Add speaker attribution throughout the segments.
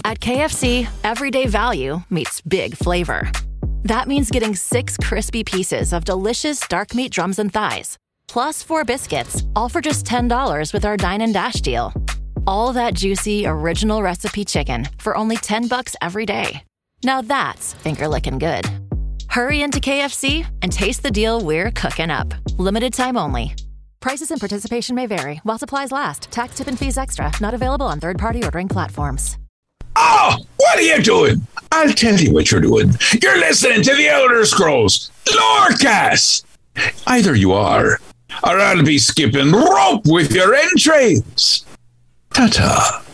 Speaker 1: At KFC, everyday value meets big flavor. That means getting 6 crispy pieces of delicious dark meat drums and thighs, plus 4 biscuits, all for just $10 with our Dine and Dash deal. All that juicy, original recipe chicken for only $10 every day. Now that's finger-licking good. Hurry into KFC and taste the deal we're cooking up. Limited time only. Prices and participation may vary while supplies last. Tax, tip, and fees extra. Not available on third-party ordering platforms.
Speaker 2: Oh, what are you doing? I'll tell you what you're doing. You're listening to the Elder Scrolls Lorecast. Either you are, or I'll be skipping rope with your entrails. Ta-ta.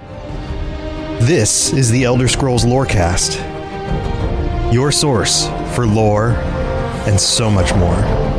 Speaker 3: This is the Elder Scrolls Lorecast, your source for lore and so much more.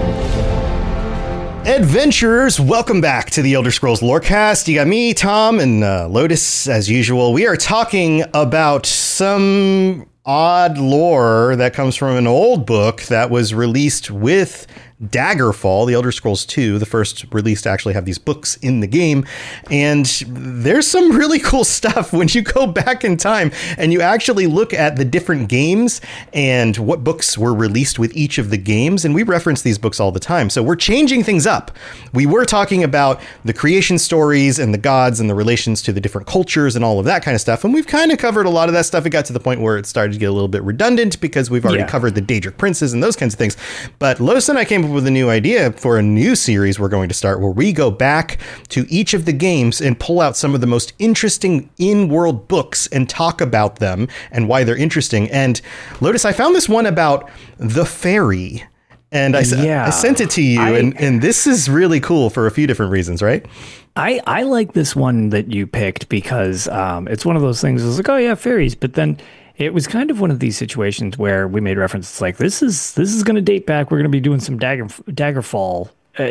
Speaker 3: Adventurers, welcome back to the Elder Scrolls Lorecast. You got me, Tom, and Lotus, as usual. We are talking about some odd lore that comes from an old book that was released with Daggerfall, the Elder Scrolls 2, the first release to actually have these books in the game. And there's some really cool stuff when you go back in time and you actually look at the different games and what books were released with each of the games. And we reference these books all the time. So we're changing things up. We were talking about the creation stories and the gods and the relations to the different cultures and all of that kind of stuff. And we've kind of covered a lot of that stuff. It got to the point where it started to get a little bit redundant because we've already covered the Daedric princes and those kinds of things. But Lotus and I came up with a new idea for a new series we're going to start where we go back to each of the games and pull out some of the most interesting in-world books and talk about them and why they're interesting. And Lotus, I found this one about the fairy. And I sent it to you, and this is really cool for a few different reasons, right?
Speaker 4: I like this one that you picked because it's one of those things. It's like, oh yeah, fairies, but then it was kind of one of these situations where we made reference. It's like this is going to date back. We're going to be doing some Daggerfall,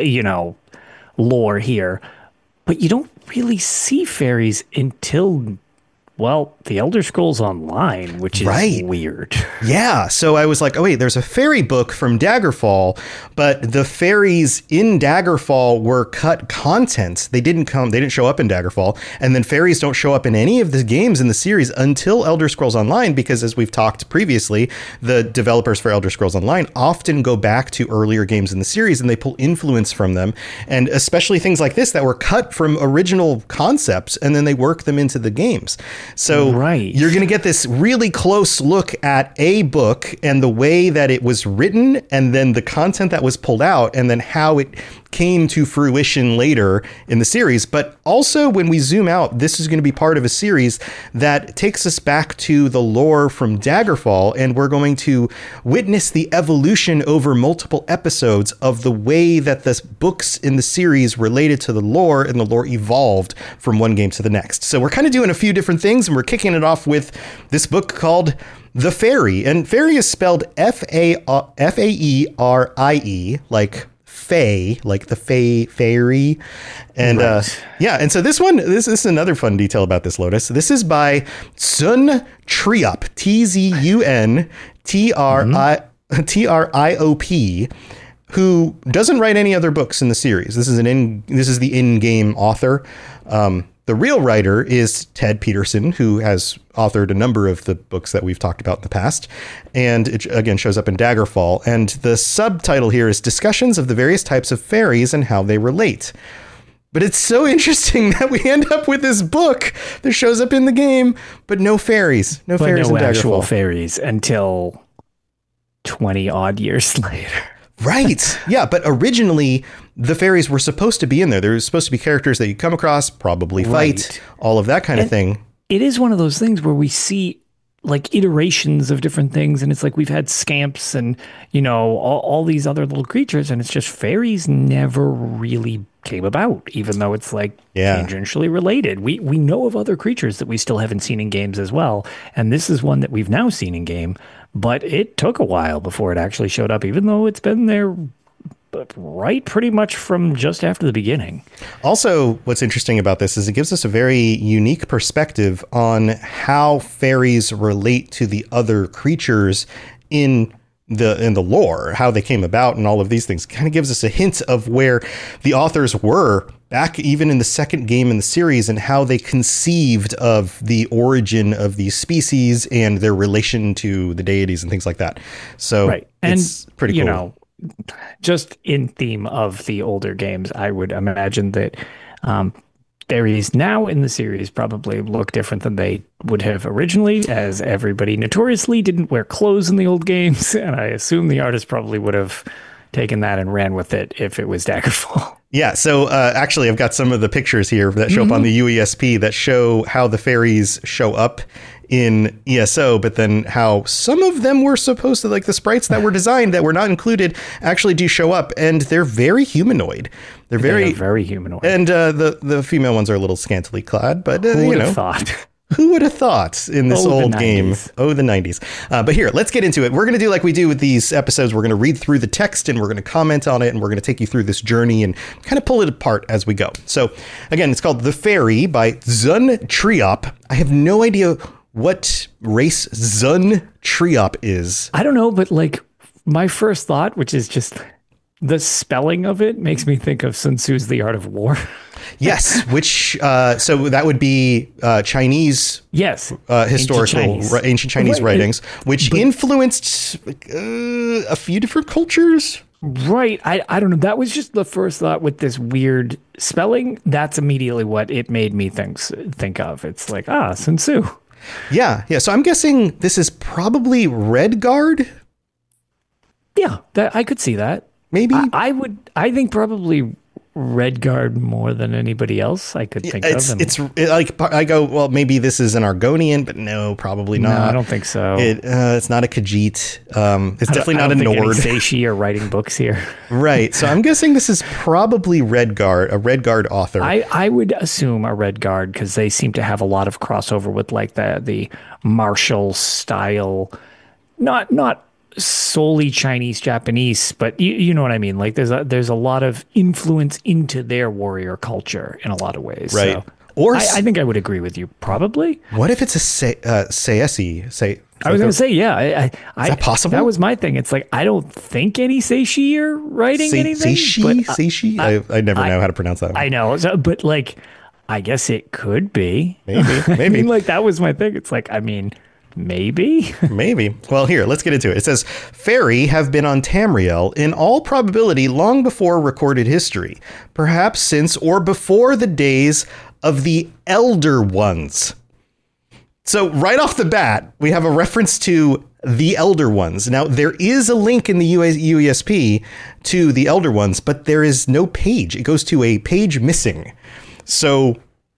Speaker 4: lore here, but you don't really see fairies until, well, the Elder Scrolls Online, which is weird. Yeah.
Speaker 3: So I was like, oh, wait, there's a fairy book from Daggerfall, but the fairies in Daggerfall were cut content. They didn't show up in Daggerfall. And then fairies don't show up in any of the games in the series until Elder Scrolls Online, because as we've talked previously, the developers for Elder Scrolls Online often go back to earlier games in the series and they pull influence from them. And especially things like this that were cut from original concepts and then they work them into the games. So you're going to get this really close look at a book and the way that it was written and then the content that was pulled out and then how it came to fruition later in the series. But also when we zoom out, this is going to be part of a series that takes us back to the lore from Daggerfall, and we're going to witness the evolution over multiple episodes of the way that the books in the series related to the lore, and the lore evolved from one game to the next. So we're kind of doing a few different things, and we're kicking it off with this book called The Fairy. And fairy is spelled Faerie, like Fae, like the fairy. And and so this is another fun detail about this, Lotus. This is by Zun Triop, Tzun who doesn't write any other books in the series. This is the in-game author. The real writer is Ted Peterson, who has authored a number of the books that we've talked about in the past. And it, again, shows up in Daggerfall. And the subtitle here is Discussions of the Various Types of Fairies and How They Relate. But it's so interesting that we end up with this book that shows up in the game, but no fairies. No fairies in Daggerfall. No
Speaker 4: actual fairies until 20 odd years later.
Speaker 3: Right. Yeah. But originally, the fairies were supposed to be in there. There was supposed to be characters that you come across, probably fight, all of that kind of thing.
Speaker 4: It is one of those things where we see like iterations of different things. And it's like we've had scamps and, all these other little creatures. And it's just fairies never really came about, even though it's like tangentially related. We know of other creatures that we still haven't seen in games as well. And this is one that we've now seen in game. But it took a while before it actually showed up, even though it's been there pretty much from just after the beginning.
Speaker 3: Also, what's interesting about this is it gives us a very unique perspective on how fairies relate to the other creatures in the lore, how they came about and all of these things. Kind of gives us a hint of where the authors were back even in the second game in the series and how they conceived of the origin of these species and their relation to the deities and things like that. So
Speaker 4: right. And
Speaker 3: it's pretty cool.
Speaker 4: You know, just in theme of the older games, I would imagine that fairies now in the series probably look different than they would have originally, as everybody notoriously didn't wear clothes in the old games. And I assume the artist probably would have taken that and ran with it if it was Daggerfall.
Speaker 3: Yeah, so actually I've got some of the pictures here that show up on the UESP that show how the fairies show up in ESO, but then how some of them were supposed to, like the sprites that were designed that were not included, actually do show up, and they're very humanoid. They're very
Speaker 4: humanoid.
Speaker 3: And the female ones are a little scantily clad, but
Speaker 4: Who would have thought?
Speaker 3: Who would have thought in this old game? Oh, the 90s. But here, let's get into it. We're going to do like we do with these episodes. We're going to read through the text and we're going to comment on it and we're going to take you through this journey and kind of pull it apart as we go. So again, it's called The Fairy by Zun Triop. I have no idea what race Zun Triop is.
Speaker 4: I don't know, but like my first thought, which is just the spelling of it, makes me think of Sun Tzu's The Art of War.
Speaker 3: Yes, which so that would be Chinese, historical ancient Chinese writings, which influenced a few different cultures.
Speaker 4: Right. I don't know. That was just the first thought with this weird spelling. That's immediately what it made me think of. It's like, Sun Tzu.
Speaker 3: Yeah. So I'm guessing this is probably Redguard.
Speaker 4: Yeah, I could see that.
Speaker 3: Maybe
Speaker 4: I think probably Redguard more than anybody else I could think of.
Speaker 3: It's like I go, well, maybe this is an Argonian, but no, probably not.
Speaker 4: No, I don't think so.
Speaker 3: It's not a Khajiit. It's definitely not a Nord.
Speaker 4: Any Seishi are writing books here.
Speaker 3: Right. So I'm guessing this is probably Redguard, a Redguard author.
Speaker 4: I would assume a Redguard because they seem to have a lot of crossover with like the martial style, not solely Chinese, Japanese, but you know what I mean? Like there's a lot of influence into their warrior culture in a lot of ways.
Speaker 3: Right.
Speaker 4: So
Speaker 3: or
Speaker 4: I think I would agree with you. Probably.
Speaker 3: What if it's a Seishi?
Speaker 4: I was going to say, yeah.
Speaker 3: Is that possible?
Speaker 4: That was my thing. It's like, I don't think any Seishi are writing anything.
Speaker 3: Seishi? I never know how to pronounce that one.
Speaker 4: I know. But like, I guess it could be.
Speaker 3: Maybe.
Speaker 4: I mean, like, that was my thing. It's like, I mean, maybe.
Speaker 3: Well, here, let's get into it. It says, Fairy have been on Tamriel in all probability long before recorded history, perhaps since or before the days of the Elder Ones. So right off the bat, we have a reference to the Elder Ones. Now, there is a link in the UESP to the Elder Ones, but there is no page. It goes to a page missing. So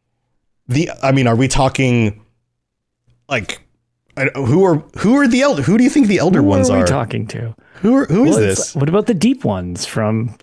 Speaker 3: are we talking like, who are the Elder? Who do you think the Elder Ones are?
Speaker 4: Who are we talking to?
Speaker 3: Who is this?
Speaker 4: What about the Deep Ones from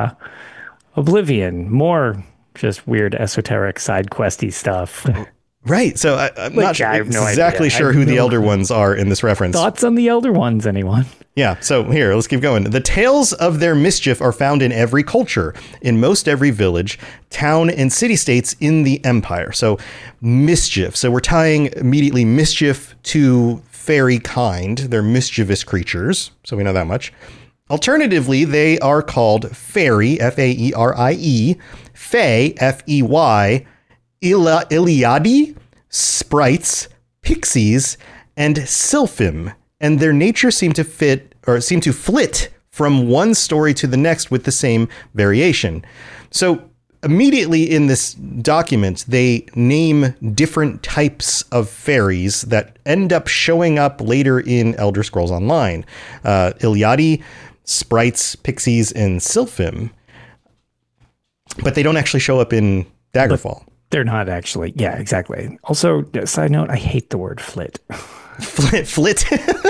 Speaker 4: Oblivion? More just weird esoteric side questy stuff.
Speaker 3: Right. So I'm not exactly sure who the Elder Ones are in this reference.
Speaker 4: Thoughts on the Elder Ones, anyone?
Speaker 3: Yeah. So here, let's keep going. The tales of their mischief are found in every culture, in most every village, town, and city-states in the Empire. So mischief. So we're tying immediately mischief to fairy kind. They're mischievous creatures. So we know that much. Alternatively, they are called fairy, F-A-E-R-I-E, fey, F-E-Y, Iliadi, sprites, pixies, and sylphim, and their nature seem to flit from one story to the next with the same variation. So immediately in this document, they name different types of fairies that end up showing up later in Elder Scrolls Online. Iliadi, sprites, pixies, and sylphim, but they don't actually show up in Daggerfall.
Speaker 4: They're not actually. Yeah, exactly. Also, side note, I hate the word flit.
Speaker 3: Flit?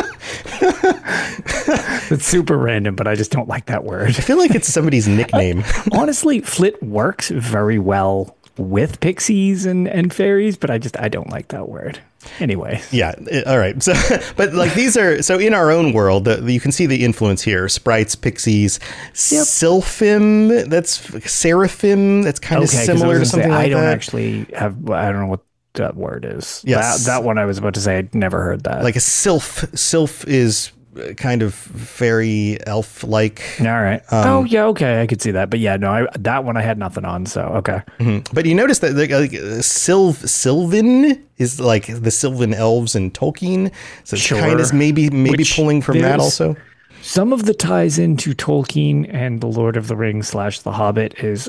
Speaker 4: It's super random, but I just don't like that word.
Speaker 3: I feel like it's somebody's nickname.
Speaker 4: Honestly, flit works very well with pixies and fairies, but I don't like that word. Anyway.
Speaker 3: Yeah. All right. So, but like these are, so in our own world, you can see the influence here. Sprites, pixies, sylphim, that's seraphim. That's kind of similar to something like that.
Speaker 4: I don't know what that word is.
Speaker 3: Yes.
Speaker 4: That one I was about to say, I'd never heard that.
Speaker 3: Like a sylph. Sylph is kind of fairy elf like.
Speaker 4: All right. Oh yeah, okay, I could see that. But yeah, no, that one I had nothing on. So okay.
Speaker 3: Mm-hmm. But you notice that Sylvan is like the Sylvan elves in Tolkien, so it's kind of maybe
Speaker 4: Which
Speaker 3: pulling from that also.
Speaker 4: Some of the ties into Tolkien and the Lord of the Rings / The Hobbit is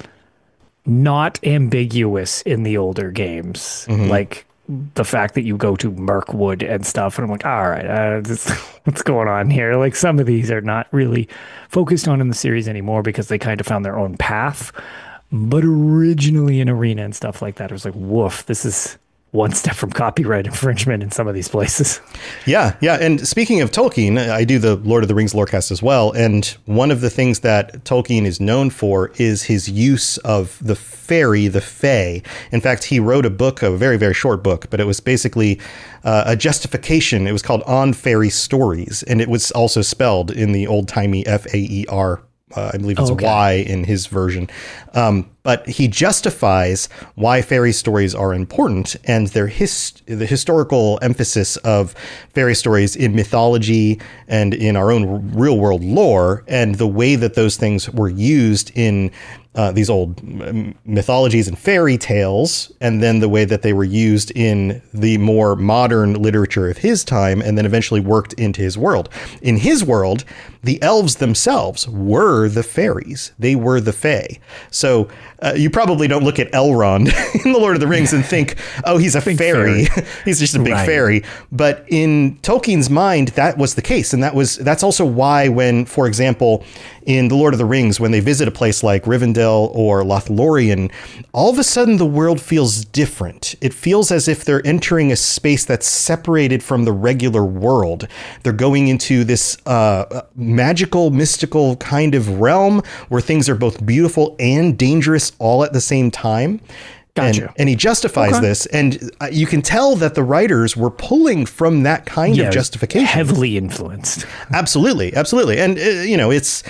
Speaker 4: not ambiguous in the older games, like the fact that you go to Mirkwood and stuff, and I'm like, all right, what's going on here? Like some of these are not really focused on in the series anymore because they kind of found their own path. But originally in Arena and stuff like that, it was like, woof, this is one step from copyright infringement in some of these places.
Speaker 3: Yeah. And speaking of Tolkien, I do the Lord of the Rings lorecast as well. And one of the things that Tolkien is known for is his use of the fairy, the fae. In fact, he wrote a book, a very, very short book, but it was basically a justification. It was called On Fairy Stories. And it was also spelled in the old timey Faer. I believe it's Y in his version. But he justifies why fairy stories are important and the historical emphasis of fairy stories in mythology and in our own real world lore, and the way that those things were used in these old mythologies and fairy tales, and then the way that they were used in the more modern literature of his time, and then eventually worked into his world. In his world, the elves themselves were the fairies. They were the fae. So you probably don't look at Elrond in The Lord of the Rings and think, oh, he's a fairy. He's just a big fairy. But in Tolkien's mind, that was the case. And that's also why when, for example, in The Lord of the Rings, when they visit a place like Rivendell or Lothlorien, all of a sudden the world feels different. It feels as if they're entering a space that's separated from the regular world. They're going into this magical, mystical kind of realm where things are both beautiful and dangerous all at the same time.
Speaker 4: Gotcha.
Speaker 3: And he justifies this, and you can tell that the writers were pulling from that kind of justification.
Speaker 4: Heavily influenced.
Speaker 3: Absolutely. And, it's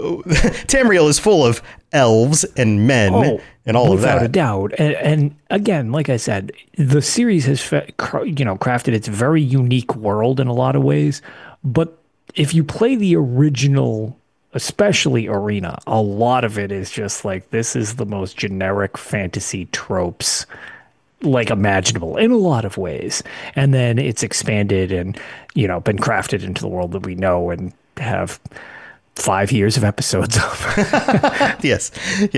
Speaker 3: Tamriel is full of elves and men and all of that.
Speaker 4: Without a doubt. And again, like I said, the series has crafted its very unique world in a lot of ways. But if you play the original, especially Arena, a lot of it is just like, this is the most generic fantasy tropes like imaginable in a lot of ways. And then it's expanded and, been crafted into the world that we know and have 5 years of episodes of.
Speaker 3: Yes.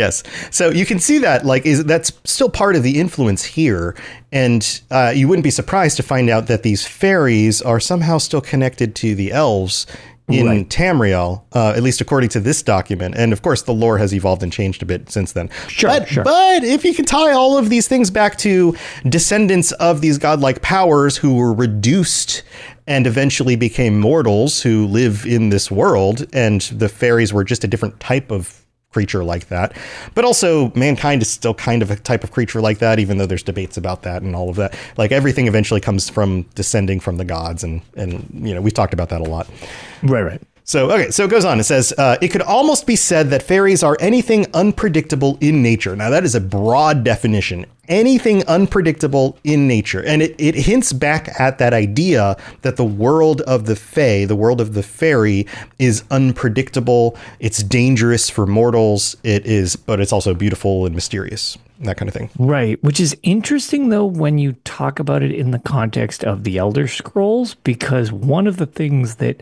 Speaker 3: So you can see that that's still part of the influence here. And you wouldn't be surprised to find out that these fairies are somehow still connected to the elves in Tamriel, at least according to this document. And of course, the lore has evolved and changed a bit since then.
Speaker 4: Sure.
Speaker 3: But if you can tie all of these things back to descendants of these godlike powers who were reduced and eventually became mortals who live in this world, and the fairies were just a different type of creature like that. But also mankind is still kind of a type of creature like that, even though there's debates about that and all of that. Like everything eventually comes from descending from the gods. And we've talked about that a lot.
Speaker 4: Right.
Speaker 3: So it goes on. It says, it could almost be said that fairies are anything unpredictable in nature. Now, that is a broad definition. Anything unpredictable in nature. And it hints back at that idea that the world of the fae, the world of the fairy, is unpredictable. It's dangerous for mortals. But it's also beautiful and mysterious. That kind of thing. Right.
Speaker 4: Which is interesting, though, when you talk about it in the context of the Elder Scrolls, because one of the things that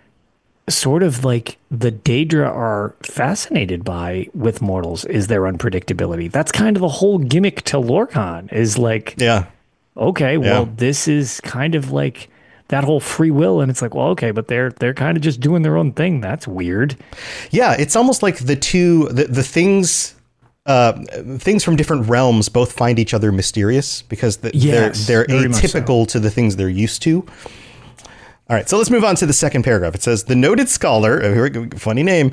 Speaker 4: sort of like the Daedra are fascinated by with mortals is their unpredictability. That's kind of the whole gimmick to Lorkhan is like, this is kind of like that whole free will. And it's like, well, okay, but they're kind of just doing their own thing. That's weird.
Speaker 3: Yeah. It's almost like the things from different realms both find each other mysterious because they're atypical to the things they're used to. All right, so let's move on to the second paragraph. It says, the noted scholar, funny name,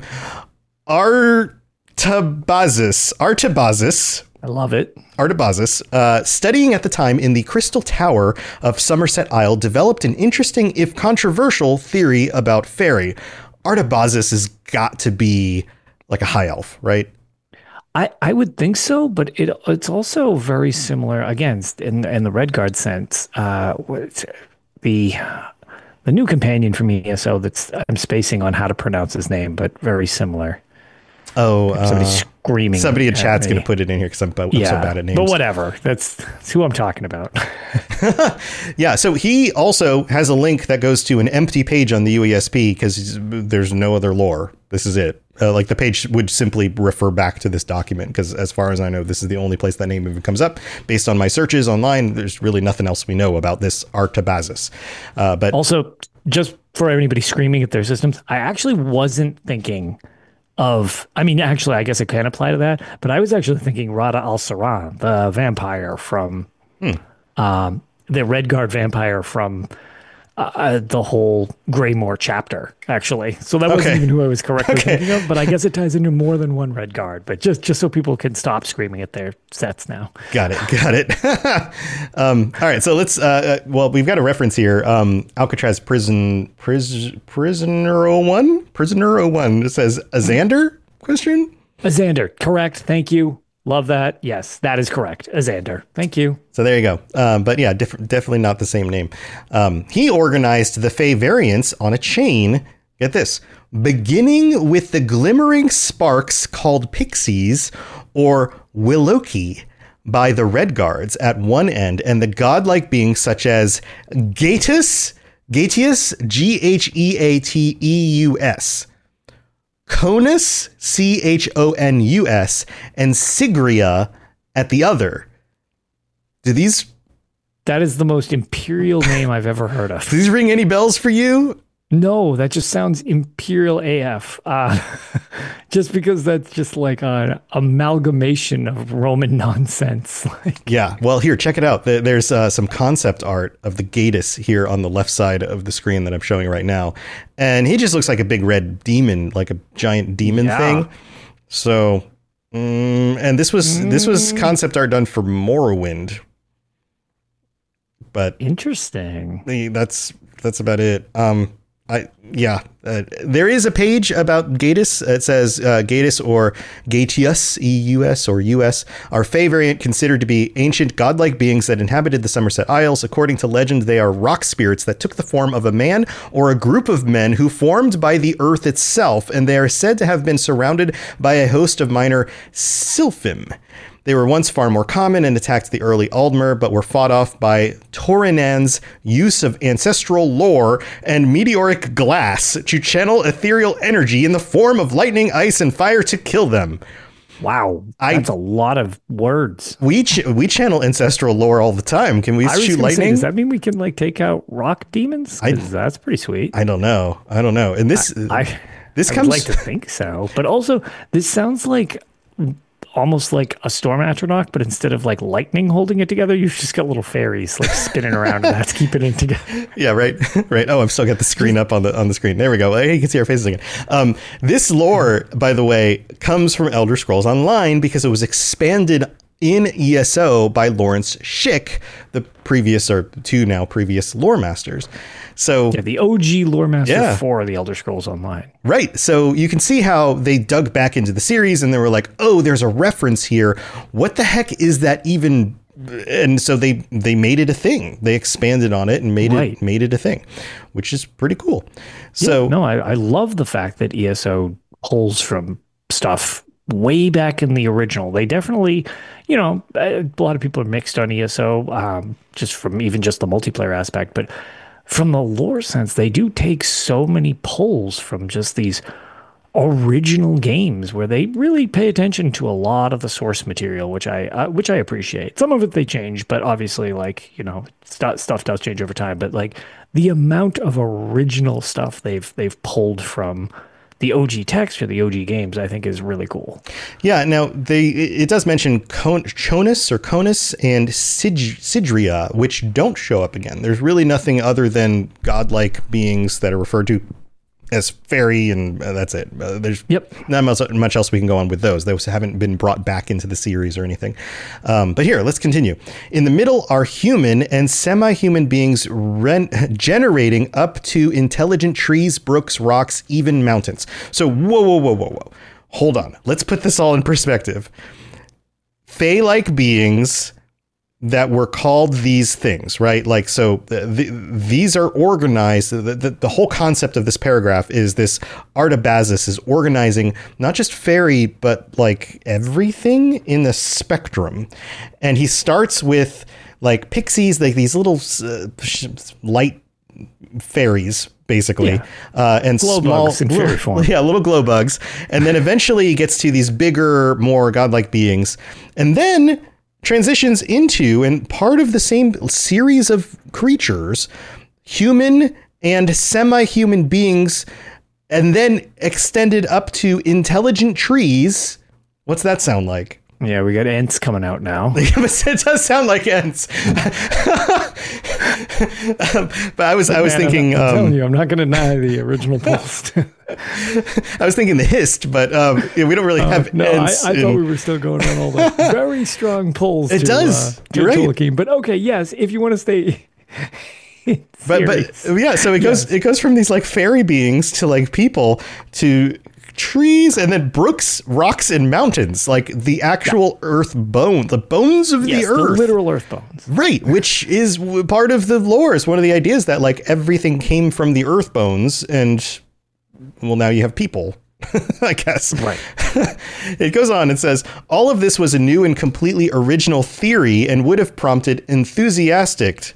Speaker 3: Artabazus,
Speaker 4: I love it.
Speaker 3: Artabazus, studying at the time in the Crystal Tower of Somerset Isle, developed an interesting, if controversial, theory about fairy. Artabazus has got to be like a high elf, right?
Speaker 4: I would think so, but it's also very similar, again, in the Redguard sense. the new companion from ESO that's I'm spacing on how to pronounce his name, but very similar.
Speaker 3: Oh,
Speaker 4: somebody's screaming.
Speaker 3: Somebody in chat's going to put it in here because I'm so bad at names.
Speaker 4: But whatever. That's who I'm talking about.
Speaker 3: Yeah, so he also has a link that goes to an empty page on the UESP because there's no other lore. This is it. Like the page would simply refer back to this document because as far as I know, this is the only place that name even comes up. Based on my searches online, there's really nothing else we know about this Artabazus. But
Speaker 4: also, just for anybody screaming at their systems, I actually wasn't thinking of, I mean, actually, I guess it can apply to that, but I was actually thinking Rada al-Saran, the vampire from, the Redguard vampire from the whole Greymoor chapter, actually. So that wasn't even who I was correctly thinking of, but I guess it ties into more than one Redguard, but just so people can stop screaming at their sets now.
Speaker 3: Got it. All right, so let's, well, we've got a reference here. Alcatraz Prisoner 01. It says Azander? Question?
Speaker 4: Azander, correct. Thank you. Love that. Yes, that is correct. Azander. Thank you.
Speaker 3: So there you go. But yeah, definitely not the same name. He organized the Fey variants on a chain. Get this. Beginning with the glimmering sparks called pixies or Willoki by the Redguards at one end and the godlike beings such as Gaetus, Gheteus, Gheateus, Conus, Chonus, and Sigria at the other.
Speaker 4: That is the most imperial name I've ever heard of.
Speaker 3: Do these ring any bells for you?
Speaker 4: No, that just sounds imperial AF. Just because that's just like an amalgamation of Roman nonsense.
Speaker 3: Yeah, well, here, check it out. There's some concept art of the Gaetus here on the left side of the screen that I'm showing right now. And he just looks like a big red demon, like a giant demon thing. So, and this was concept art done for Morrowind. But
Speaker 4: interesting.
Speaker 3: That's about it. There is a page about Gaetus. It says Gaetus or Gaeteus, E-U-S or U-S, are Fey variant considered to be ancient godlike beings that inhabited the Somerset Isles. According to legend, they are rock spirits that took the form of a man or a group of men who formed by the earth itself, and they are said to have been surrounded by a host of minor Sylphim. They were once far more common and attacked the early Aldmer, but were fought off by Torinan's use of ancestral lore and meteoric glass to channel ethereal energy in the form of lightning, ice, and fire to kill them.
Speaker 4: Wow, that's a lot of words.
Speaker 3: We channel ancestral lore all the time. Can we shoot lightning?
Speaker 4: Does that mean we can like take out rock demons? That's pretty sweet.
Speaker 3: I don't know. And this
Speaker 4: I would like to think so, but also this sounds like almost like a storm atronach, but instead of like lightning holding it together, you've just got little fairies like spinning around and that's keeping it together.
Speaker 3: Yeah, right. Oh, I've still got the screen up on the screen. There we go. Hey, you can see our faces again. This lore, by the way, comes from Elder Scrolls Online because it was expanded in ESO by Lawrence Schick, the previous lore masters. So
Speaker 4: the OG lore master for the Elder Scrolls Online.
Speaker 3: Right. So you can see how they dug back into the series and they were like, oh, there's a reference here. What the heck is that even? And so they made it a thing. They expanded on it and made it a thing, which is pretty cool. So
Speaker 4: I love the fact that ESO pulls from stuff way back in the original. They definitely, a lot of people are mixed on ESO, just from even just the multiplayer aspect, but from the lore sense, they do take so many pulls from just these original games where they really pay attention to a lot of the source material, which I appreciate. Some of it they change, but obviously, stuff does change over time. But like the amount of original stuff they've pulled from the OG text or the OG games, I think is really cool. Yeah.
Speaker 3: Now it does mention Chonus and Sidria, which don't show up again. There's really nothing other than godlike beings that are referred to as fairy, and that's it. There's not much else we can go on with those. Those haven't been brought back into the series or anything. But here, let's continue. In the middle are human and semi-human beings generating up to intelligent trees, brooks, rocks, even mountains. So whoa. Hold on. Let's put this all in perspective. Fey-like beings that were called these things, right? Like, so these are organized. The whole concept of this paragraph is this Artabazus is organizing not just fairy, but like everything in the spectrum. And he starts with like pixies, like these little light fairies, basically, and
Speaker 4: glow
Speaker 3: small
Speaker 4: bugs in fairy form.
Speaker 3: Yeah, little glow bugs. And then eventually he gets to these bigger, more godlike beings. And then transitions into, and part of the same series of creatures, human and semi-human beings, and then extended up to intelligent trees. What's that sound like?
Speaker 4: Yeah, we got ants coming out now.
Speaker 3: It does sound like ants. But I was thinking.
Speaker 4: I'm telling you, I'm not going to deny the original post.
Speaker 3: I was thinking the hist, but we don't really have.
Speaker 4: No,
Speaker 3: ants
Speaker 4: I thought we were still going on all the very strong pulls.
Speaker 3: It does. You're right.
Speaker 4: Tolkien. But okay, yes, if you want to stay.
Speaker 3: but yeah, so it goes from these like fairy beings to like people to trees, and then brooks, rocks, and mountains, like the actual earth bone, the bones of the earth,
Speaker 4: the literal earth bones,
Speaker 3: right? Which is part of the lore. Is one of the ideas that like everything came from the earth bones, and well, now you have people. I guess.
Speaker 4: Right.
Speaker 3: It goes on and says, all of this was a new and completely original theory and would have prompted enthusiastic,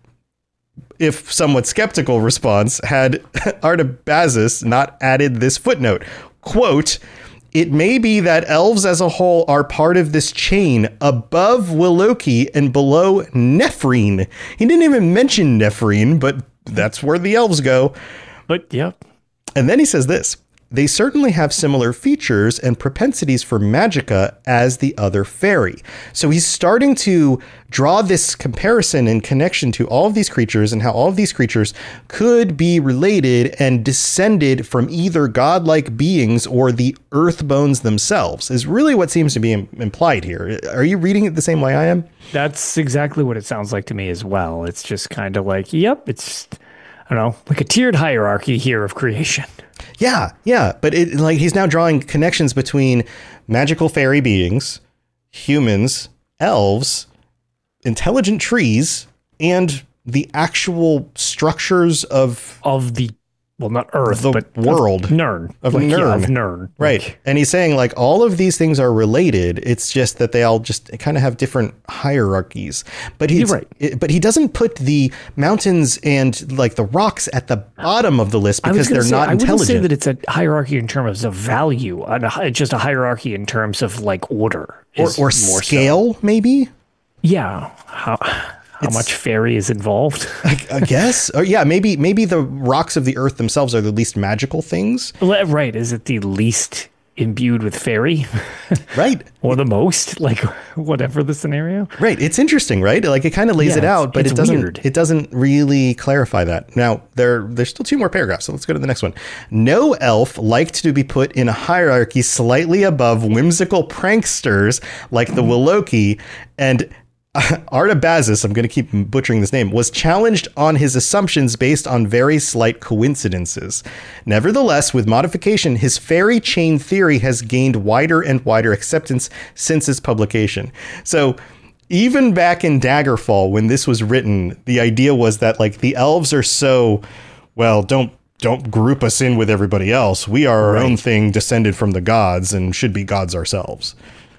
Speaker 3: if somewhat skeptical, response had Artabazus not added this footnote. Quote, it may be that elves as a whole are part of this chain above Willoki and below Nephrine. He didn't even mention Nephrine, but that's where the elves go.
Speaker 4: But yeah.
Speaker 3: And then he says this. They certainly have similar features and propensities for magicka as the other fairy. So he's starting to draw this comparison and connection to all of these creatures and how all of these creatures could be related and descended from either godlike beings or the earth bones themselves is really what seems to be implied here. Are you reading it the same way I am?
Speaker 4: That's exactly what it sounds like to me as well. It's just kind of like, yep, it's, I don't know, like a tiered hierarchy here of creation.
Speaker 3: Yeah. But it, like, he's now drawing connections between magical fairy beings, humans, elves, intelligent trees, and the actual structures of
Speaker 4: the, well, not Earth, but
Speaker 3: world.
Speaker 4: Nirn.
Speaker 3: Of
Speaker 4: like,
Speaker 3: Nirn.
Speaker 4: Yeah, of Nirn.
Speaker 3: Right.
Speaker 4: Like,
Speaker 3: and he's saying like all of these things are related. It's just that they all just kind of have different hierarchies. But he's
Speaker 4: right.
Speaker 3: But he doesn't put the mountains and like the rocks at the bottom of the list because they're not intelligent.
Speaker 4: I wouldn't say that it's a hierarchy in terms of value, just a hierarchy in terms of like order.
Speaker 3: Or scale, maybe?
Speaker 4: Yeah. How much fairy is involved?
Speaker 3: I guess. Or yeah, maybe the rocks of the earth themselves are the least magical things.
Speaker 4: Right. Is it the least imbued with fairy?
Speaker 3: Right.
Speaker 4: Or the most, like whatever the scenario.
Speaker 3: Right. It's interesting, right? Like it kind of lays it out, but it doesn't really clarify that. Now, there's still two more paragraphs, so let's go to the next one. No elf liked to be put in a hierarchy slightly above whimsical pranksters like the Willoki, and Artabazus, I'm going to keep butchering this name, was challenged on his assumptions based on very slight coincidences. Nevertheless, with modification, his fairy chain theory has gained wider and wider acceptance since its publication. So even back in Daggerfall, when this was written, the idea was that like the elves are so, well, don't group us in with everybody else. We are our own thing, descended from the gods, and should be gods ourselves.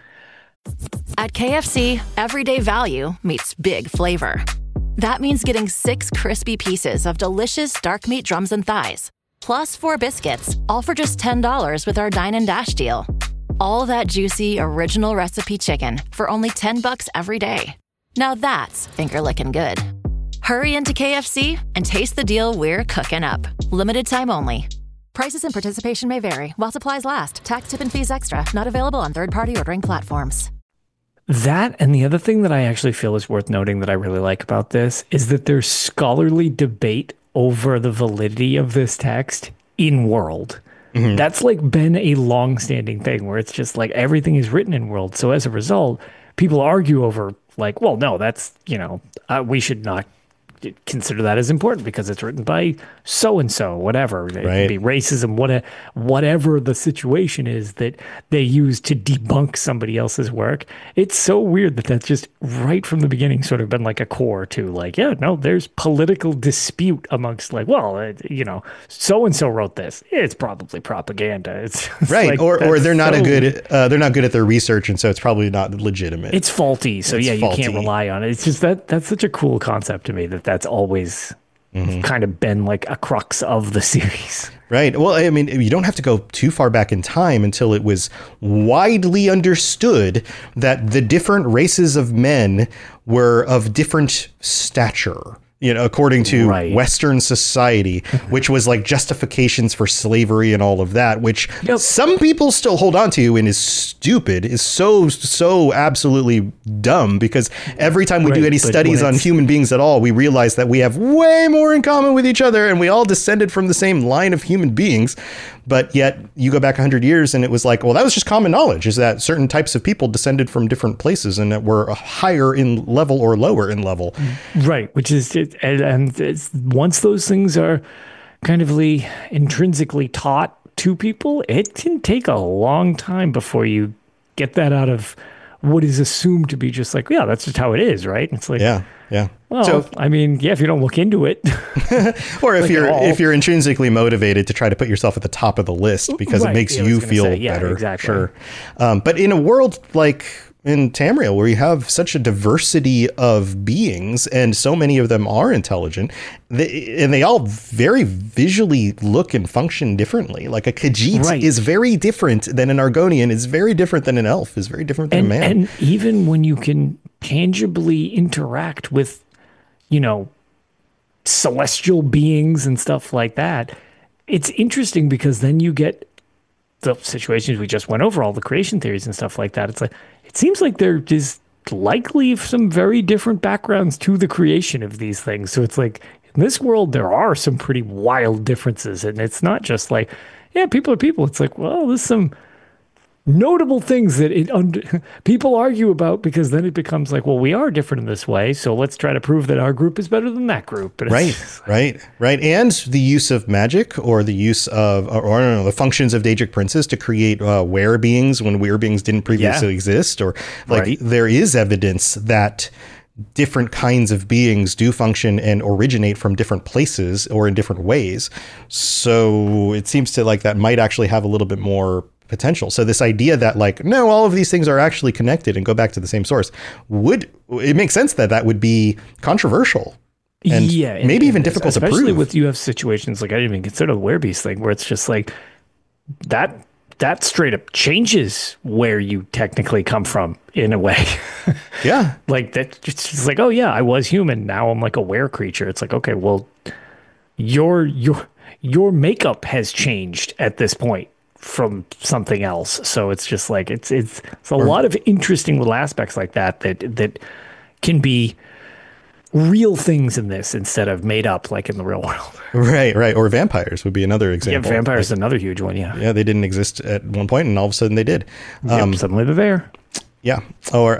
Speaker 1: At KFC, everyday value meets big flavor. That means getting 6 crispy pieces of delicious dark meat drums and thighs, plus 4 biscuits, all for just $10 with our Dine and Dash deal. All that juicy, original recipe chicken for only $10 every day. Now that's finger-licking good. Hurry into KFC and taste the deal we're cooking up. Limited time only. Prices and participation may vary while supplies last. Tax, tip, and fees extra. Not available on third-party ordering platforms.
Speaker 4: That, and the other thing that I actually feel is worth noting that I really like about this is that there's scholarly debate over the validity of this text in world. Mm-hmm. That's like been a long-standing thing where it's just like everything is written in world. So as a result, people argue over like, well, no, that's, we should not consider that as important because it's written by so-and-so, whatever. It
Speaker 3: Right.
Speaker 4: could be racism, whatever the situation is that they use to debunk somebody else's work. It's so weird that that's just right from the beginning sort of been like a core to like, yeah, no, there's political dispute amongst like, well, so-and-so wrote this. It's probably propaganda. It's
Speaker 3: Right.
Speaker 4: like,
Speaker 3: or they're not
Speaker 4: so,
Speaker 3: they're not good at their research, and so it's probably not legitimate.
Speaker 4: It's faulty. So
Speaker 3: It's
Speaker 4: yeah, you
Speaker 3: faulty.
Speaker 4: can't rely on it. It's just that's such a cool concept to me that's always kind of been like a crux of the series.
Speaker 3: Right. Well, I mean, you don't have to go too far back in time until it was widely understood that the different races of men were of different stature. According to
Speaker 4: Right.
Speaker 3: Western society, which was like justifications for slavery and all of that, which
Speaker 4: Yep.
Speaker 3: some people still hold on to and is stupid, is so absolutely dumb, because every time we do
Speaker 4: Right,
Speaker 3: any
Speaker 4: but
Speaker 3: studies
Speaker 4: when
Speaker 3: on
Speaker 4: it's-
Speaker 3: human beings at all, we realize that we have way more in common with each other and we all descended from the same line of human beings. But yet you go back 100 years and it was like, well, that was just common knowledge, is that certain types of people descended from different places and that were higher in level or lower in level.
Speaker 4: Right, which is and it's, once those things are kind of intrinsically taught to people, it can take a long time before you get that out of what is assumed to be just like, yeah, that's just how it is, right? It's like,
Speaker 3: Yeah. Yeah.
Speaker 4: well,
Speaker 3: So,
Speaker 4: I mean, yeah, if you don't look into it,
Speaker 3: or if
Speaker 4: like
Speaker 3: you're
Speaker 4: at all.
Speaker 3: if you're intrinsically motivated to try to put yourself at the top of the list because it
Speaker 4: Right,
Speaker 3: makes
Speaker 4: yeah, I was
Speaker 3: you
Speaker 4: gonna
Speaker 3: feel
Speaker 4: say, yeah,
Speaker 3: better.
Speaker 4: exactly.
Speaker 3: Sure. But in a world like in Tamriel, where you have such a diversity of beings and so many of them are intelligent, and they all very visually look and function differently. Like a Khajiit
Speaker 4: Right.
Speaker 3: is very different than an Argonian, is very different than an elf, is very different than a man.
Speaker 4: and even when you can tangibly interact with, celestial beings and stuff like that, it's interesting because then you get the situations we just went over, all the creation theories and stuff like that. It's like, it seems like there is likely some very different backgrounds to the creation of these things. So it's like, in this world, there are some pretty wild differences. And it's not just like, yeah, people are people. It's like, well, there's some notable things that people argue about, because then it becomes like, well, we are different in this way, so let's try to prove that our group is better than that group. And it's
Speaker 3: Right. And the use of magic, or the use of, or I don't know, the functions of Daedric princes to create were beings when were beings didn't previously exist, or like
Speaker 4: Right.
Speaker 3: there is evidence that different kinds of beings do function and originate from different places or in different ways. So it seems to like that might actually have a little bit more potential. So this idea that like, no, all of these things are actually connected and go back to the same source, it makes sense that would be controversial. And maybe even difficult to prove.
Speaker 4: Especially with you have situations like, I didn't even consider the werebeast thing, where it's just like that straight up changes where you technically come from in a way.
Speaker 3: Yeah.
Speaker 4: Like that, it's just like, oh yeah, I was human, now I'm like a were creature. It's like, okay, well, your makeup has changed at this point from something else. So it's just like it's a lot of interesting little aspects like that can be real things in this instead of made up like in the real world.
Speaker 3: Right. Or vampires would be another example.
Speaker 4: Yeah, vampires is another huge one. Yeah.
Speaker 3: Yeah, they didn't exist at one point, and all of a sudden they did.
Speaker 4: Suddenly they're there.
Speaker 3: Yeah, or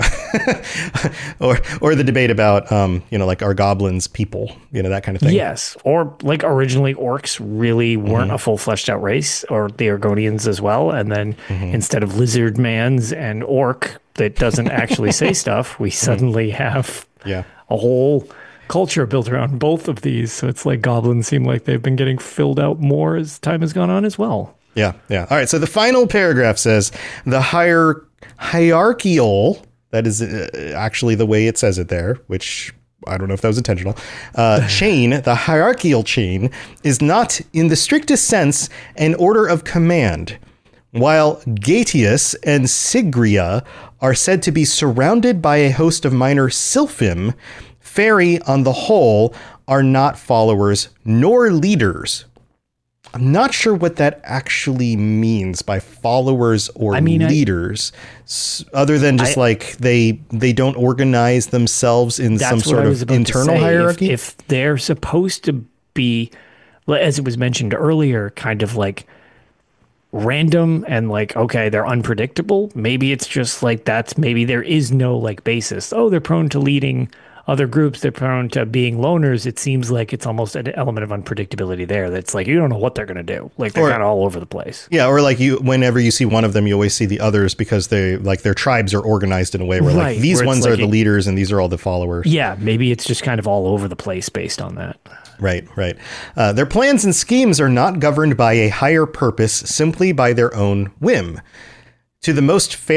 Speaker 3: or the debate about like are goblins people, that kind of thing.
Speaker 4: Yes, or like originally orcs really weren't a full fleshed out race, or the Argonians as well, and then instead of lizard mans and orc that doesn't actually say stuff, we suddenly have a whole culture built around both of these. So it's like goblins seem like they've been getting filled out more as time has gone on as well.
Speaker 3: Yeah. All right. So the final paragraph says the hierarchical, that is actually the way it says it there, which I don't know if that was intentional, chain, the hierarchical chain, is not in the strictest sense an order of command. While Gaetius and Sigria are said to be surrounded by a host of minor Sylphim, Fairy, on the whole, are not followers nor leaders. I'm not sure what that actually means by followers or leaders, other than just like they don't organize themselves in some sort of internal hierarchy.
Speaker 4: If they're supposed to be, as it was mentioned earlier, kind of like random and like, okay, they're unpredictable. Maybe it's just like maybe there is no like basis. Oh, they're prone to leading other groups that are prone to being loners, it seems like it's almost an element of unpredictability there. That's like, you don't know what they're going to do. Like they're kind of all over the place.
Speaker 3: Yeah. Or like whenever you see one of them, you always see the others because they like their tribes are organized in a way where like these ones are the leaders and these are all the followers.
Speaker 4: Yeah. Maybe it's just kind of all over the place based on that.
Speaker 3: Right. Their plans and schemes are not governed by a higher purpose, simply by their own whim. To this,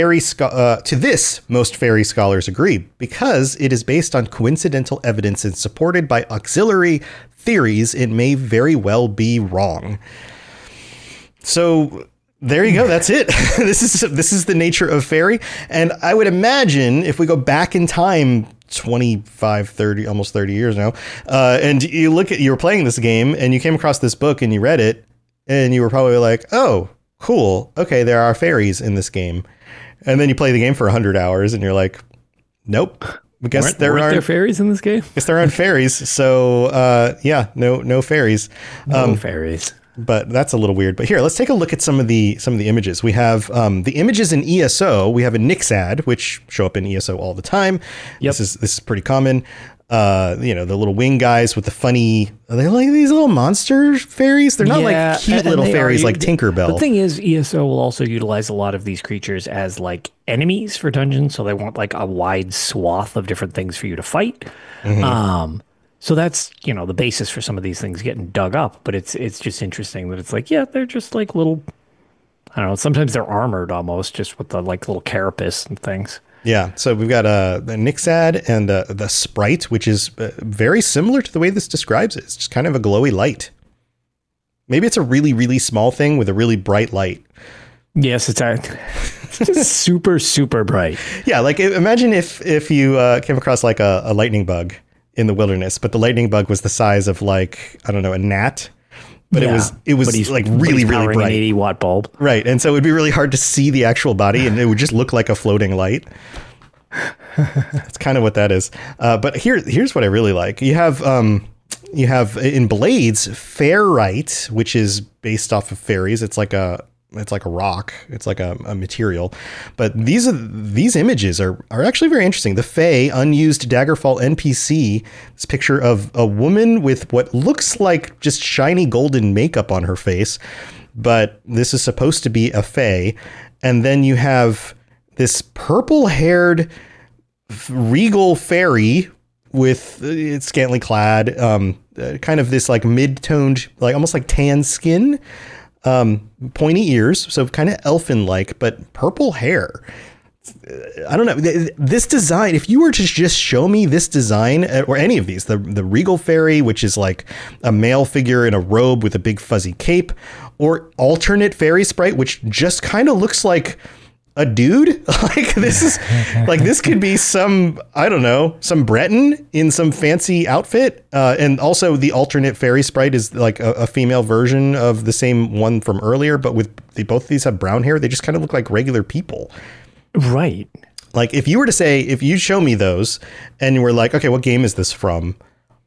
Speaker 3: most fairy scholars agree, because it is based on coincidental evidence and supported by auxiliary theories. It may very well be wrong. So there you go. That's it. This is the nature of fairy. And I would imagine if we go back in time 25, 30, almost 30 years now, and you were playing this game and you came across this book and you read it and you were probably like, oh, cool. Okay, there are fairies in this game. And then you play the game for 100 hours and you're like, nope. I guess
Speaker 4: weren't there fairies in this game?
Speaker 3: Guess there aren't fairies. So, no fairies.
Speaker 4: No fairies.
Speaker 3: But that's a little weird. But here, let's take a look at some of the images. We have the images in ESO. We have a Nixad, which show up in ESO all the time. Yep. This is pretty common. The little wing guys with the funny, are they like these little monster fairies? They're not like cute little fairies like Tinkerbell.
Speaker 4: The thing is, ESO will also utilize a lot of these creatures as like enemies for dungeons. So they want like a wide swath of different things for you to fight. Mm-hmm. So that's, the basis for some of these things getting dug up. But it's just interesting that it's like, yeah, they're just like little, I don't know, sometimes they're armored almost just with the like little carapace and things.
Speaker 3: Yeah, so we've got the Nixad and the Sprite, which is very similar to the way this describes it. It's just kind of a glowy light. Maybe it's a really, really small thing with a really bright light.
Speaker 4: Yes, it's just super, super bright.
Speaker 3: Yeah, like imagine if you came across like a lightning bug in the wilderness, but the lightning bug was the size of like, I don't know, a gnat. But it was like really, really bright.
Speaker 4: An 80-watt bulb.
Speaker 3: Right. And so it would be really hard to see the actual body and it would just look like a floating light. That's kind of what that is. But here's what I really like. You have in Blades, Fairite, which is based off of fairies. It's like a rock. It's like a material. But these images are actually very interesting. The Fae, unused Daggerfall NPC, this picture of a woman with what looks like just shiny golden makeup on her face. But this is supposed to be a Fae. And then you have this purple-haired regal fairy with scantily clad, kind of this like mid-toned, like almost like tan skin. Pointy ears, so kind of elfin-like, but purple hair. I don't know. This design, if you were to just show me this design, or any of these, the Regal Fairy, which is like a male figure in a robe with a big fuzzy cape, or alternate fairy sprite, which just kind of looks like a dude. Like this could be some, I don't know, some Breton in some fancy outfit. And also the alternate fairy sprite is like a female version of the same one from earlier, but both of these have brown hair. They just kind of look like regular people.
Speaker 4: Right.
Speaker 3: Like if you show me those and we're like, okay, what game is this from?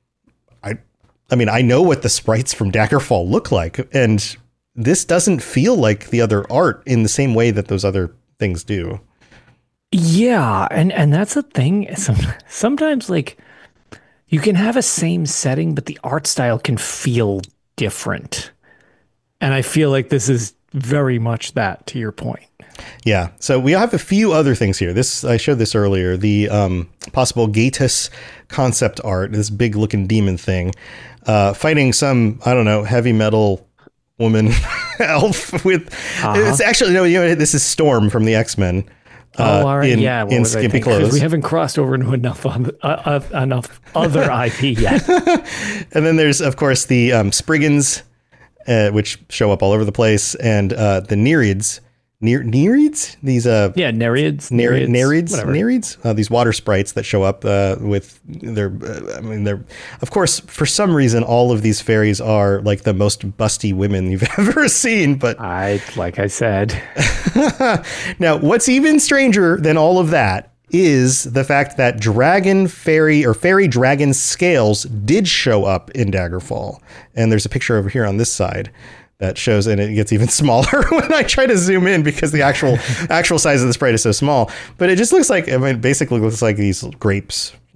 Speaker 3: I mean, I know what the sprites from Daggerfall look like, and this doesn't feel like the other art in the same way that those other things do.
Speaker 4: Yeah, and that's a thing. Sometimes like you can have a same setting, but the art style can feel different. And I feel like this is very much that, to your point.
Speaker 3: Yeah. So we have a few other things here. I showed this earlier, the possible Gatus concept art, this big looking demon thing, fighting some, I don't know, heavy metal woman elf with it's actually this is Storm from the X-Men.
Speaker 4: All right.
Speaker 3: In skimpy clothes.
Speaker 4: We haven't crossed over into enough other IP yet.
Speaker 3: And then there's of course the Spriggans, which show up all over the place, and the Nereids. Nereids? These
Speaker 4: Nereids.
Speaker 3: Nereids? These water sprites that show up with their they're of course, for some reason all of these fairies are like the most busty women you've ever seen, but
Speaker 4: like I said.
Speaker 3: Now, what's even stranger than all of that is the fact that dragon fairy or fairy dragon scales did show up in Daggerfall. And there's a picture over here on this side that shows, and it gets even smaller when I try to zoom in because the actual size of the sprite is so small. But it just looks like, basically looks like these grapes, like just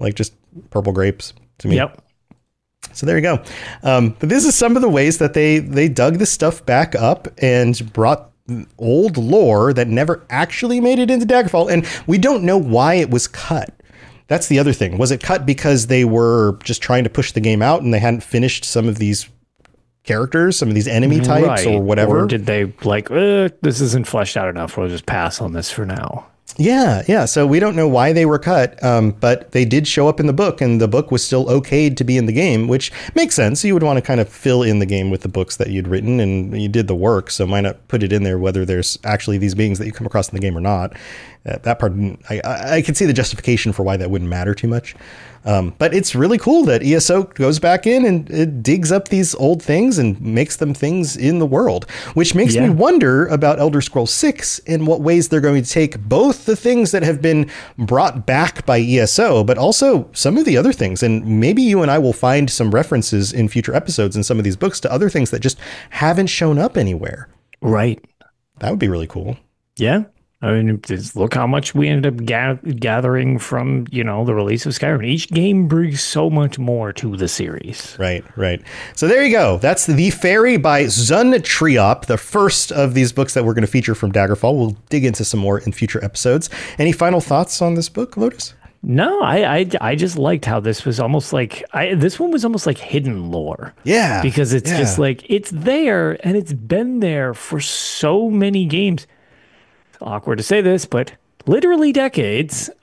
Speaker 3: purple grapes to me.
Speaker 4: Yep.
Speaker 3: So there you go. But this is some of the ways that they dug this stuff back up and brought old lore that never actually made it into Daggerfall. And we don't know why it was cut. That's the other thing. Was it cut because they were just trying to push the game out and they hadn't finished some of these characters, some of these enemy types or whatever?
Speaker 4: Or did they this isn't fleshed out enough. We'll just pass on this for now.
Speaker 3: Yeah. So we don't know why they were cut, but they did show up in the book, and the book was still okayed to be in the game, which makes sense. You would want to kind of fill in the game with the books that you'd written, and you did the work, so why not put it in there whether there's actually these beings that you come across in the game or not? That part, I can see the justification for why that wouldn't matter too much. But it's really cool that ESO goes back in and it digs up these old things and makes them things in the world, which makes me wonder about Elder Scrolls 6 and what ways they're going to take both the things that have been brought back by ESO, but also some of the other things. And maybe you and I will find some references in future episodes in some of these books to other things that just haven't shown up anywhere.
Speaker 4: Right.
Speaker 3: That would be really cool.
Speaker 4: Yeah. I mean, just look how much we ended up gathering from, the release of Skyrim. Each game brings so much more to the series.
Speaker 3: Right. So there you go. That's The Fairy by Zun Triop, the first of these books that we're going to feature from Daggerfall. We'll dig into some more in future episodes. Any final thoughts on this book, Lotus?
Speaker 4: No, I just liked how this was almost like this one was almost like hidden lore.
Speaker 3: Yeah.
Speaker 4: Because it's just like it's there and it's been there for so many games. Awkward to say this, but literally decades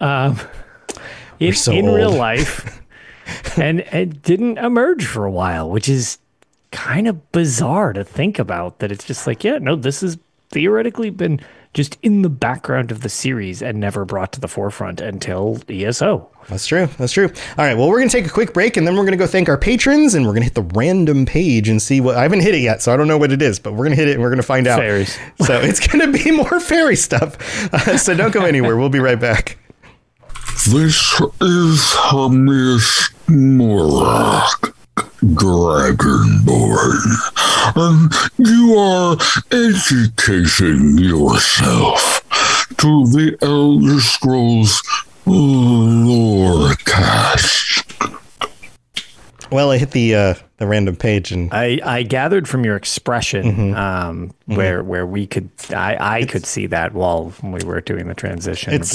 Speaker 4: in real life, and it didn't emerge for a while, which is kind of bizarre to think about. That it's just like, this has theoretically been just in the background of the series and never brought to the forefront until ESO.
Speaker 3: That's true. All right, well, we're going to take a quick break, and then we're going to go thank our patrons, and we're going to hit the random page and see what... I haven't hit it yet, so I don't know what it is, but we're going to hit it, and we're going to find out.
Speaker 4: Fairies.
Speaker 3: So it's going to be more fairy stuff. So don't go anywhere. We'll be right back.
Speaker 2: This is Hamish Morak, Dragonborn, and you are educating yourself to the Elder Scrolls Lorecast.
Speaker 3: Well, I hit the random page, and
Speaker 4: I gathered from your expression where we could I could see that while we were doing the transition.
Speaker 3: It's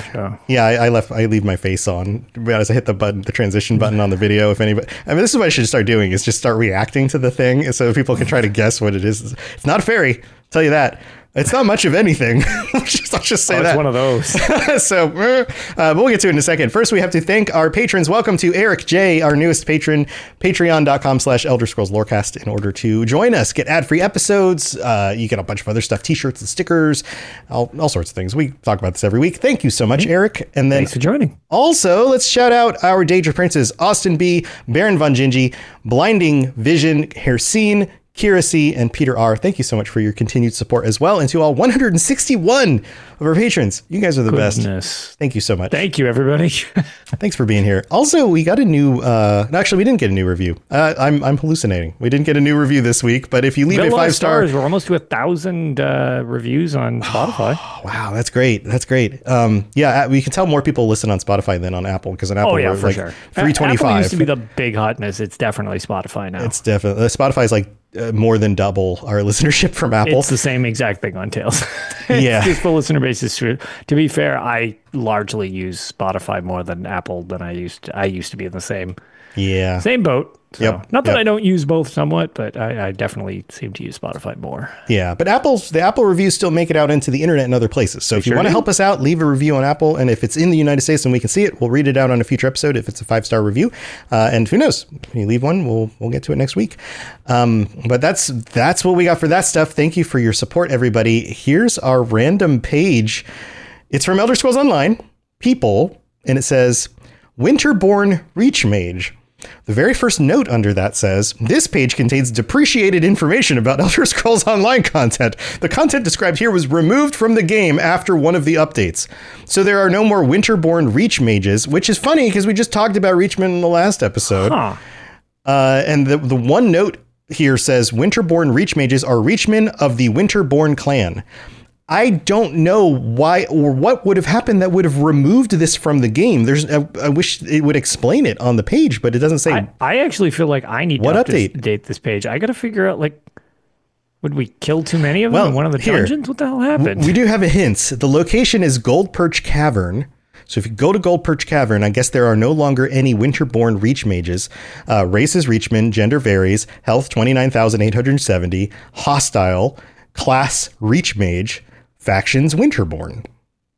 Speaker 3: I leave my face on as I hit the transition button on the video. If anybody, this is what I should start doing, is just start reacting to the thing so people can try to guess what it is. It's not a fairy, I'll tell you that. It's not much of anything. I'll just say that.
Speaker 4: It's one of those.
Speaker 3: So we'll get to it in a second. First, we have to thank our patrons. Welcome to Eric J., our newest patron, patreon.com/Elder Scrolls Lorecast. In order to join us, get ad-free episodes. You get a bunch of other stuff, t-shirts and stickers, all sorts of things. We talk about this every week. Thank you so much, Eric. And then
Speaker 4: thanks for joining. Also,
Speaker 3: let's shout out our Daedra Princes, Austin B., Baron Von Gingy, Blinding Vision, Hersine, Kira C, and Peter R. Thank you so much for your continued support as well. And to all 161 of our patrons, you guys are the best. Thank you so much.
Speaker 4: Thank you, everybody.
Speaker 3: Thanks for being here. Also, we got a new, actually, we didn't get a new review. I'm hallucinating. We didn't get a new review this week, but if you leave a 5-star...
Speaker 4: We're almost to 1,000 reviews on Spotify.
Speaker 3: Wow, that's great. We can tell more people listen on Spotify than on Apple, because on Apple we're like sure. 325.
Speaker 4: Apple used to be the big hotness. It's definitely Spotify now.
Speaker 3: It's definitely... Spotify's like more than double our listenership from Apple.
Speaker 4: It's the same exact thing on Tails.
Speaker 3: Yeah.
Speaker 4: Just the listener base is true. To be fair, I largely use Spotify more than Apple than I used to. I used to be in the same boat. So, not that I don't use both somewhat, but I definitely seem to use Spotify more.
Speaker 3: Yeah, but the Apple reviews still make it out into the internet and other places. So if you want to help us out, leave a review on Apple. And if it's in the United States and we can see it, we'll read it out on a future episode if it's a 5-star review. And who knows? When you leave one, we'll get to it next week. But that's what we got for that stuff. Thank you for your support, everybody. Here's our random page. It's from Elder Scrolls Online, People, and it says, Winterborn Reach Mage. The very first note under that says, this page contains depreciated information about Elder Scrolls Online content. The content described here was removed from the game after one of the updates. So there are no more Winterborn Reach Mages, which is funny because we just talked about Reachmen in the last episode. And the one note here says, Winterborn Reach Mages are Reachmen of the Winterborn clan. I don't know why or what would have happened that would have removed this from the game. I wish it would explain it on the page, but it doesn't say.
Speaker 4: I actually feel like I need to update this page. I got to figure out, like, would we kill too many of them in one of the dungeons? What the hell happened?
Speaker 3: We do have a hint. The location is Gold Perch Cavern. So if you go to Gold Perch Cavern, I guess there are no longer any Winterborn Reach Mages. Race is Reachman, gender varies, health 29,870, hostile, class Reach Mage, factions Winterborn.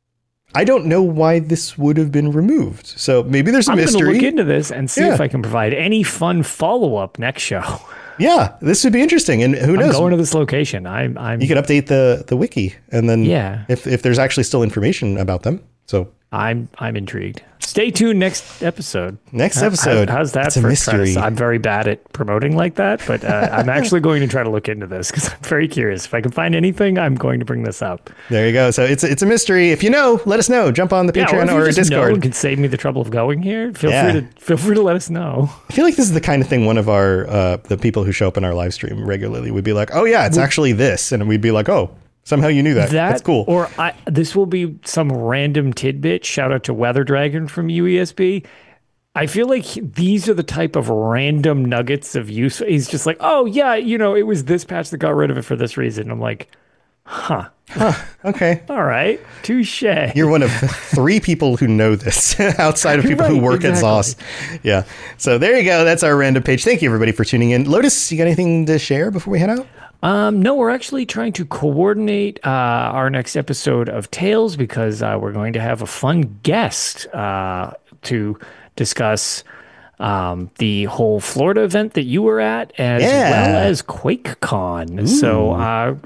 Speaker 3: I don't know why this would have been removed. So maybe there's a mystery. I'm going to
Speaker 4: look into this and see if I can provide any fun follow-up next show.
Speaker 3: Yeah, this would be interesting. And who knows?
Speaker 4: I'm going to this location.
Speaker 3: You could update the wiki, and then if there's actually still information about them. So
Speaker 4: I'm intrigued. Stay tuned next episode.
Speaker 3: How's
Speaker 4: that
Speaker 3: for a mystery?
Speaker 4: I'm very bad at promoting like that, but I'm actually going to try to look into this because I'm very curious. If I can find anything, I'm going to bring this up.
Speaker 3: There you go. So it's a mystery. If you know, let us know. Jump on the Patreon or Discord.
Speaker 4: Know, can save me the trouble of going here. Feel free to let us know.
Speaker 3: I feel like this is the kind of thing one of our the people who show up in our live stream regularly would be like, oh yeah, it's actually this, and we'd be like, oh. Somehow you knew that. That's cool.
Speaker 4: Or this will be some random tidbit. Shout out to Weather Dragon from UESB. I feel like these are the type of random nuggets of use. He's just like, oh, yeah, it was this patch that got rid of it for this reason. I'm like, huh.
Speaker 3: Okay.
Speaker 4: All right. Touche.
Speaker 3: You're one of 3 people who know this outside of people who work at ZOS. Yeah. So there you go. That's our random page. Thank you, everybody, for tuning in. Lotus, you got anything to share before we head out?
Speaker 4: No, we're actually trying to coordinate our next episode of Tales because we're going to have a fun guest to discuss the whole Florida event that you were at, as well as QuakeCon. Ooh. So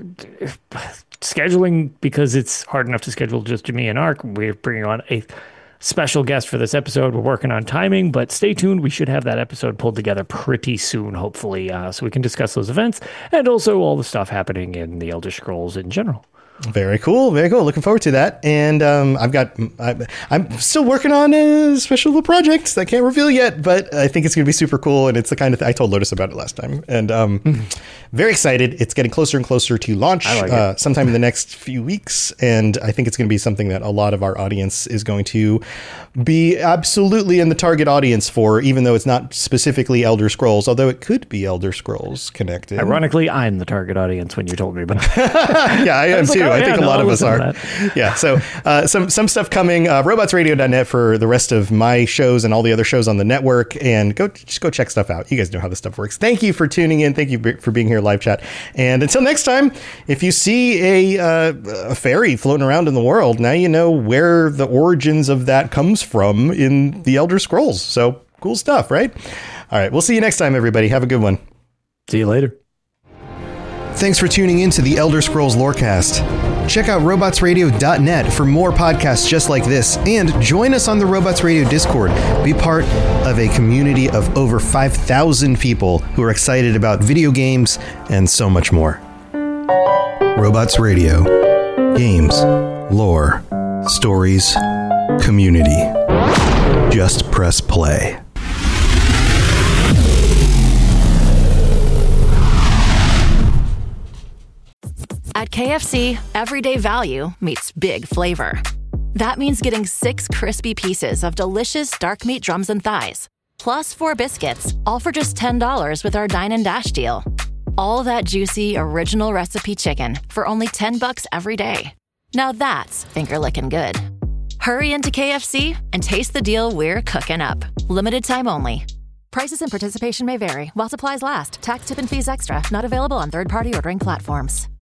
Speaker 4: scheduling, because it's hard enough to schedule just me and Ark, we're bringing on a special guest for this episode. We're working on timing, but stay tuned. We should have that episode pulled together pretty soon, hopefully, so we can discuss those events and also all the stuff happening in the Elder Scrolls in general.
Speaker 3: Very cool. Very cool. Looking forward to that. And I'm still working on a special little project that I can't reveal yet, but I think it's going to be super cool. And it's the kind of thing I told Lotus about it last time. And very excited. It's getting closer and closer to launch sometime in the next few weeks. And I think it's going to be something that a lot of our audience is going to be absolutely in the target audience for, even though it's not specifically Elder Scrolls, although it could be Elder Scrolls connected.
Speaker 4: Ironically, I'm the target audience when you told me about it.
Speaker 3: Yeah, I am too. I think a lot of us are. Yeah. So some stuff coming. Robotsradio.net for the rest of my shows and all the other shows on the network. And just go check stuff out. You guys know how this stuff works. Thank you for tuning in. Thank you for being here live chat. And until next time, if you see a fairy floating around in the world, now you know where the origins of that comes from in the Elder Scrolls. So cool stuff, right? All right. We'll see you next time, everybody. Have a good one.
Speaker 4: See you later.
Speaker 3: Thanks for tuning in to the Elder Scrolls Lorecast. Check out robotsradio.net for more podcasts just like this, and join us on the Robots Radio Discord. Be part of a community of over 5,000 people who are excited about video games and so much more. Robots Radio. Games, lore, stories, community. Just press play.
Speaker 1: At KFC, everyday value meets big flavor. That means getting 6 crispy pieces of delicious dark meat drums and thighs, plus 4 biscuits, all for just $10 with our Dine and Dash deal. All that juicy, original recipe chicken for only $10 every day. Now that's finger-licking good. Hurry into KFC and taste the deal we're cooking up. Limited time only. Prices and participation may vary while supplies last. Tax, tip, and fees extra. Not available on third-party ordering platforms.